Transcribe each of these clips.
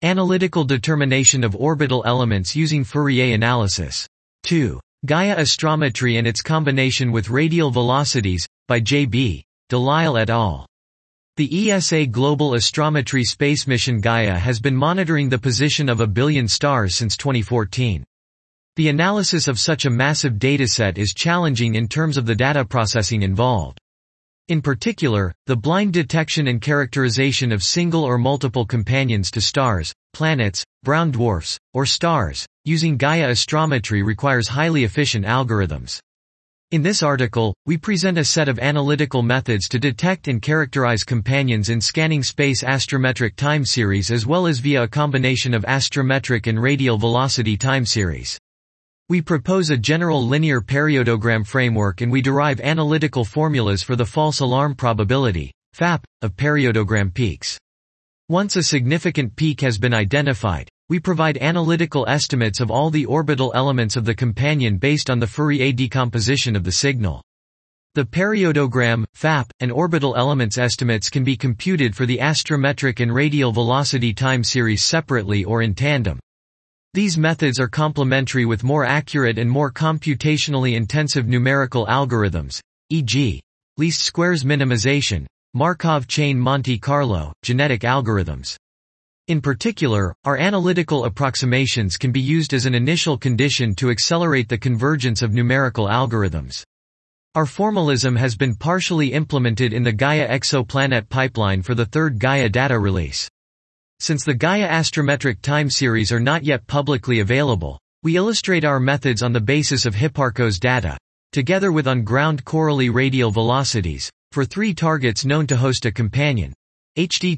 Analytical determination of orbital elements using Fourier analysis. 2. Gaia astrometry and its combination with radial velocities, by J.B. Delisle et al. The ESA Global Astrometry space mission Gaia has been monitoring the position of a billion stars since 2014. The analysis of such a massive dataset is challenging in terms of the data processing involved. In particular, the blind detection and characterization of single or multiple companions to stars, planets, brown dwarfs, or stars, using Gaia astrometry requires highly efficient algorithms. In this article, we present a set of analytical methods to detect and characterize companions in scanning space astrometric time series as well as via a combination of astrometric and radial velocity time series. We propose a general linear periodogram framework and we derive analytical formulas for the false alarm probability, FAP, of periodogram peaks. Once a significant peak has been identified, we provide analytical estimates of all the orbital elements of the companion based on the Fourier decomposition of the signal. The periodogram, FAP, and orbital elements estimates can be computed for the astrometric and radial velocity time series separately or in tandem. These methods are complementary with more accurate and more computationally intensive numerical algorithms, e.g., least squares minimization, Markov chain Monte Carlo, genetic algorithms. In particular, our analytical approximations can be used as an initial condition to accelerate the convergence of numerical algorithms. Our formalism has been partially implemented in the Gaia exoplanet pipeline for the third Gaia data release. Since the Gaia astrometric time series are not yet publicly available, we illustrate our methods on the basis of Hipparcos data, together with on-ground Corelli radial velocities, for 3 targets known to host a companion: HD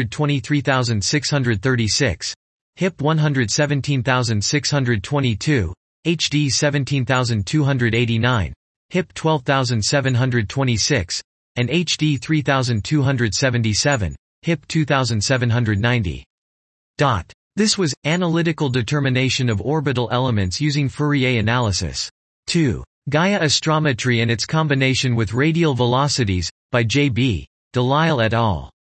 223636, HIP 117622, HD 17289, HIP 12726, and HD 3277. HIP 2790. This was analytical determination of orbital elements using Fourier analysis. 2. Gaia astrometry and its combination with radial velocities, by J.B. Delisle et al.